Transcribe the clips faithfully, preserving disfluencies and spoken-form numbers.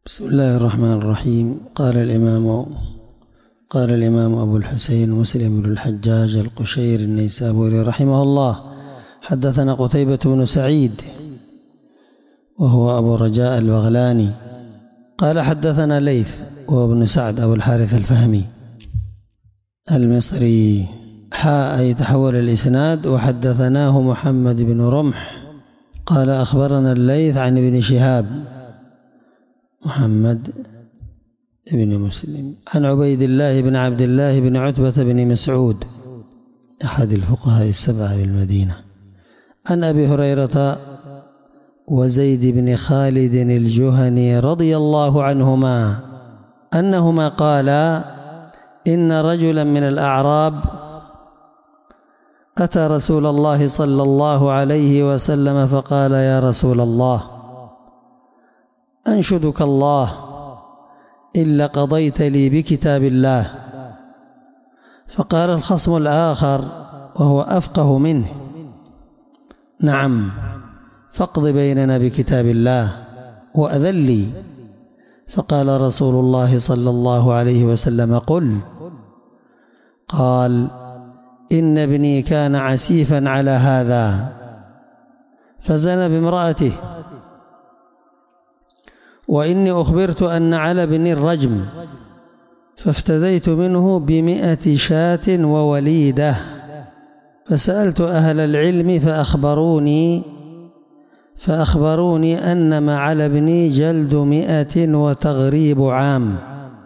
بسم الله الرحمن الرحيم. قال الإمام قال الإمام أبو الحسين مسلم بن الحجاج القشيري النيسابوري رحمه الله: حدثنا قتيبة بن سعيد وهو أبو رجاء البغلاني قال حدثنا ليث وهو ابن سعد أبو الحارث الفهمي المصري حاء يتحول الإسناد: وحدثناه محمد بن رمح قال أخبرنا الليث عن ابن شهاب محمد بن مسلم عن عبيد الله بن عبد الله بن عتبة بن مسعود أحد الفقهاء السبعة بالمدينة عن أبي هريرة وزيد بن خالد الجهني رضي الله عنهما أنهما قالا: إن رجلا من الأعراب أتى رسول الله صلى الله عليه وسلم فقال: يا رسول الله، أنشدك الله إلا قضيت لي بكتاب الله. فقال الخصم الآخر وهو أفقه منه: نعم، فاقض بيننا بكتاب الله وأذن لي. فقال رسول الله صلى الله عليه وسلم: قل. قال: إن ابني كان عسيفا على هذا فزنى بامرأته، وإني أخبرت أن على ابني الرجم، فافتديت منه بمئة شاة ووليدة، فسألت أهل العلم فأخبروني فأخبروني أن ما على ابني جلد مئة وتغريب عام،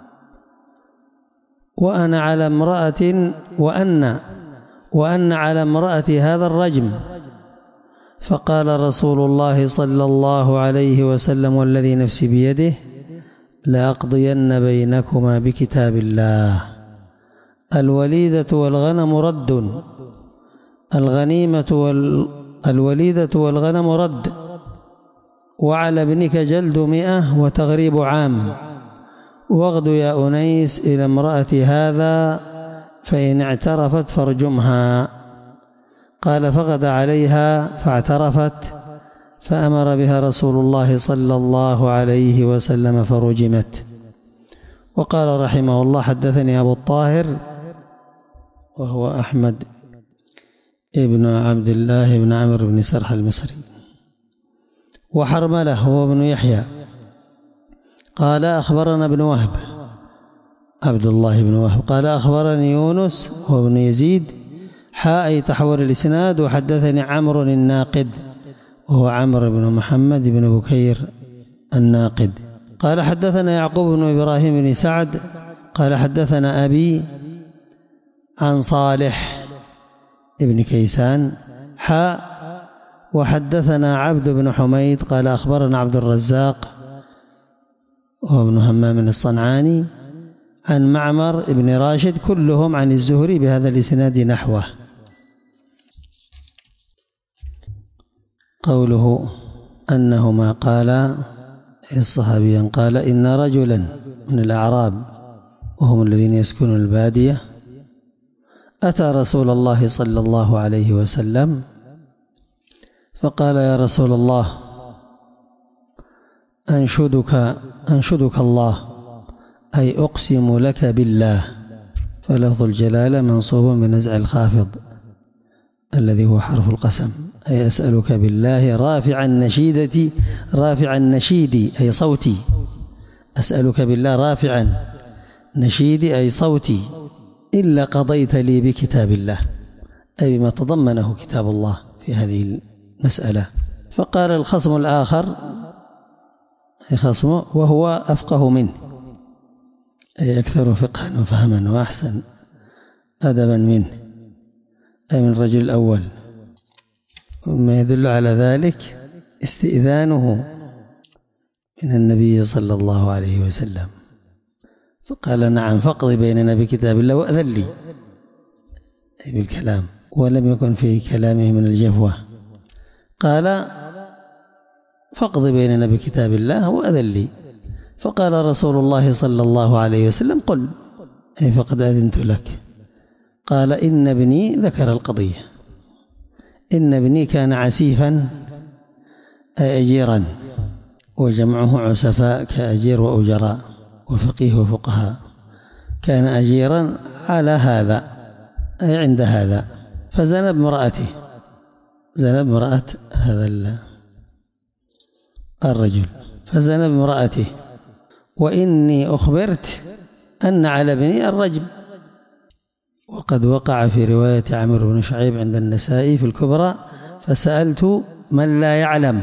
وأنا على امرأة وأن وأن على امرأة هذا الرجم. فقال رسول الله صلى الله عليه وسلم: والذي نفسي بيده لأقضين بينكما بكتاب الله. الوليدة والغنم رد الغنيمة وال الوليدة والغنم رد، وعلى ابنك جلد مئة وتغريب عام، واغد يا أنيس إلى امرأة هذا، فإن اعترفت فارجمها. قال: فغد عليها فاعترفت، فأمر بها رسول الله صلى الله عليه وسلم فرجمت. وقال رحمه الله: حدثني أبو الطاهر وهو أحمد ابن عبد الله بن عمرو بن سرح المصري، وحرمله هو ابن يحيى قال أخبرنا ابن وهب عبد الله بن وهب قال أخبرني يونس وهو ابن يزيد حاء يتحول الإسناد: وحدثني عمرو الناقد وهو عمرو بن محمد بن بكير الناقد قال حدثنا يعقوب بن إبراهيم بن سعد قال حدثنا أبي عن صالح ابن كيسان حاء وحدثنا عبد بن حميد قال أخبرنا عبد الرزاق وهو ابن همام الصنعاني عن معمر ابن راشد كلهم عن الزهري بهذا الإسناد نحوه. قوله أنهما قال الصحابي قال: إن رجلا من الأعراب وهم الذين يسكنون البادية أتى رسول الله صلى الله عليه وسلم فقال: يا رسول الله، أنشدك أنشدك الله، أي أقسم لك بالله. فلفظ الجلالة منصوب بنزع الخافض الذي هو حرف القسم، أي أسألك بالله رافع النشيدة رافع النشيد أي صوتي، أسألك بالله رافعا نشيدي أي صوتي، إلا قضيت لي بكتاب الله، أي بما تضمنه كتاب الله في هذه المسألة. فقال الخصم الآخر أي خصمه وهو أفقه منه، أي أكثر فقها وفهما وأحسن أدبا منه، أي من الرجل الأول. وما يدل على ذلك استئذانه من النبي صلى الله عليه وسلم، فقال: نعم، فاقضي بيننا بكتاب الله وأذن لي، أي بالكلام، ولم يكن في كلامه من الجفوة. قال: فاقضي بيننا بكتاب الله وأذن لي. فقال رسول الله صلى الله عليه وسلم: قل، أي فقد أذنت لك. قال: إن ابني ذكر القضية، إن ابني كان عسيفا أي أجيرا، وجمعه عسفاء كأجير وأجراء وفقيه وفقهاء. كان أجيرا على هذا أي عند هذا، فزنى بامرأته، زنى بامرأة هذا الرجل، فزنى بامرأته. وإني أخبرت أن على ابني الرجم. وقد وقع في رواية عمرو بن شعيب عند النسائي في الكبرى: فسألت من لا يعلم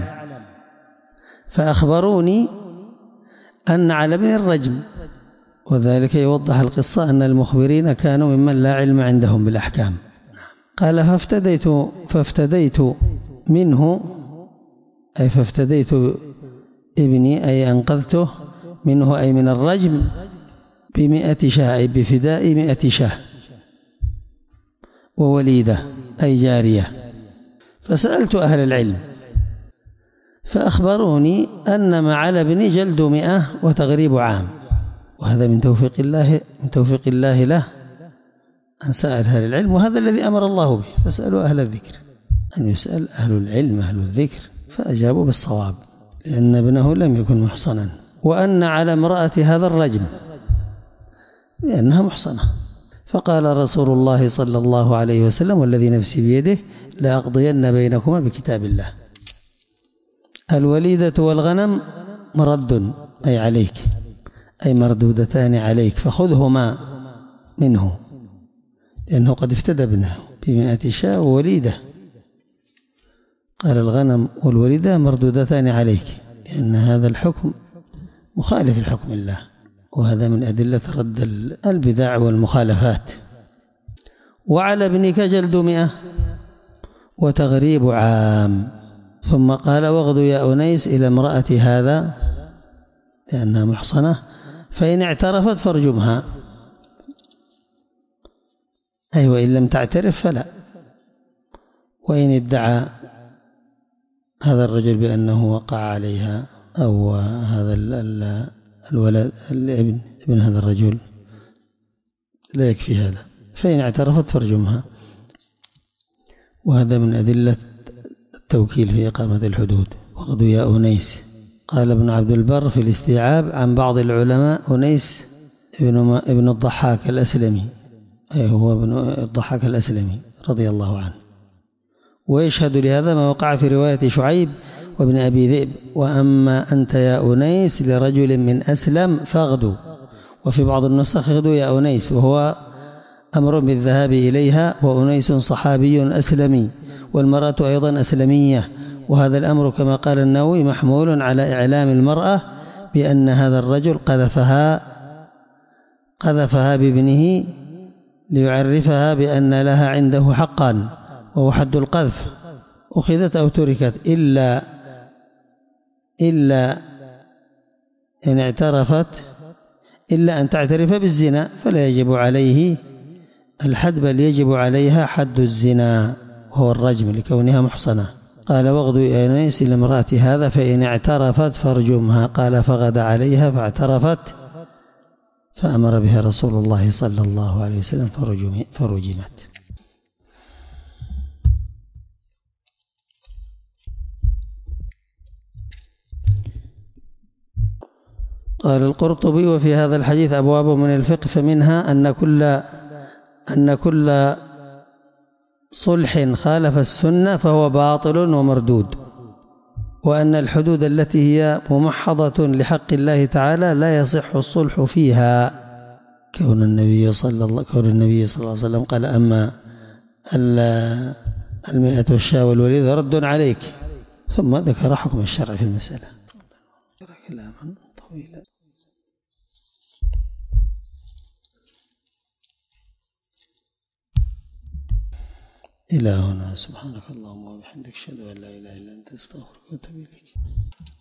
فأخبروني أن على ابني الرجم. وذلك يوضح القصة أن المخبرين كانوا ممن لا علم عندهم بالأحكام. قال: فافتديت فافتديت منه، أي فافتديت ابني أي أنقذته منه أي من الرجم بمئة شاة، أي بفداء مئة شاة، ووليدة أي جارية. فسألت أهل العلم فأخبروني أن ما على ابني جلد مئة وتغريب عام. وهذا من توفيق الله من توفيق الله له أن سأل أهل العلم، وهذا الذي أمر الله به: فاسألوا أهل الذكر. أن يسأل أهل العلم أهل الذكر، فأجابوا بالصواب لأن ابنه لم يكن محصنا. وأن على امرأة هذا الرجم لأنها محصنة. فقال رسول الله صلى الله عليه وسلم: والذي نفسي بيده لأقضين بينكما بكتاب الله. الوليدة والغنم مرد أي عليك، أي مردودتان عليك، فخذهما منه، لأنه قد افتدى ابنه بمئة شاة ووليدة. قال: الغنم والوليدة مردودتان عليك، لأن هذا الحكم مخالف لحكم الله، وهذا من أدلة رد البدع والمخالفات. وعلى ابنك جلد مئة وتغريب عام. ثم قال: واغدو يا أنيس إلى امرأة هذا لأنها محصنة، فإن اعترفت فارجمها، أي وإن لم تعترف فلا. وإن ادعى هذا الرجل بأنه وقع عليها أو هذا الولد الابن ابن هذا الرجل لا يكفي هذا، فإن اعترفت فارجمها. وهذا من أدلة التوكيل في إقامة الحدود. واغدو يا أنيس. قال ابن عبد البر في الاستيعاب عن بعض العلماء: أنيس ابن, ابن الضحاك الأسلمي، أي هو ابن الضحاك الأسلمي رضي الله عنه. ويشهد لهذا ما وقع في رواية شعيب وابن أبي ذئب: وأما أنت يا أنيس لرجل من أسلم فاغدو. وفي بعض النسخ: اغدو يا أنيس، وهو أمر بالذهاب إليها، وأنيس صحابي أسلمي والمرأة أيضا أسلمية. وهذا الأمر كما قال النووي محمول على إعلام المرأة بأن هذا الرجل قذفها قذفها بابنه ليعرفها بأن لها عنده حقا، وهو حد القذف. أخذت أو تركت إلا إلا إن اعترفت إلا أن تعترف بالزنا فلا يجب عليه الحد، بل يجب عليها حد الزنا وهو الرجم لكونها محصنة. قال: واغدو يا أنيس إلى امرأة هذا فإن اعترفت فارجمها. قال: فغدا عليها فاعترفت، فأمر بها رسول الله صلى الله عليه وسلم فرجمت. قال القرطبي: وفي هذا الحديث أبواب من الفقه، فمنها أن كل أن كل صلح خالف السنة فهو باطل ومردود، وأن الحدود التي هي ممحضة لحق الله تعالى لا يصح الصلح فيها، كون النبي صلى الله كون النبي صلى الله عليه وسلم قال: أما المئة والشاة والوليد رد عليك، ثم ذكر حكم الشرع في المسألة. كلاما طويلا. إلى هنا. سبحانك اللهم وبحمدك، أشهد أن لا إله إلا أنت، أستغفرك وأتوب إليك.